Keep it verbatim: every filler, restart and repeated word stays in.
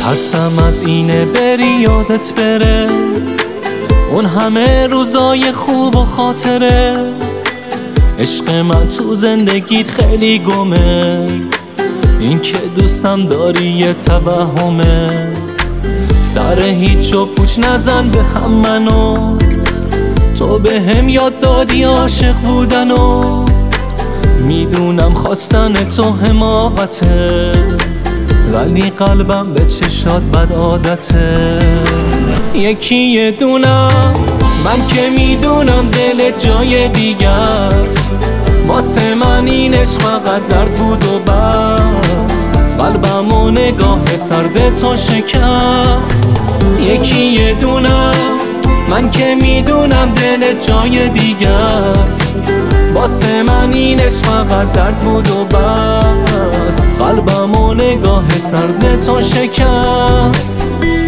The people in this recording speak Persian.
ترسم از اینه بری یادت بره اون همه روزای خوب و خاطره. عشق من تو زندگیت خیلی گمه، این که دوستم داری یه توهمه. سر هیچ و پوچ نزن به هم منو، تو به هم یاد دادی عاشق بودنو. میدونم خواستن تو حماقته، ولی قلبم به چشات بد عادته. یکی یه دونم من که میدونم دل جای دیگه است، واسه من این عشق فقط درد بود و بس. قلبم و نگاه سرد تو شکست. یکی یه دونم من که میدونم دل جای دیگه است، واسه من این عشق فقط درد بود و بس. قلبم و نگاه سرد تو شکست.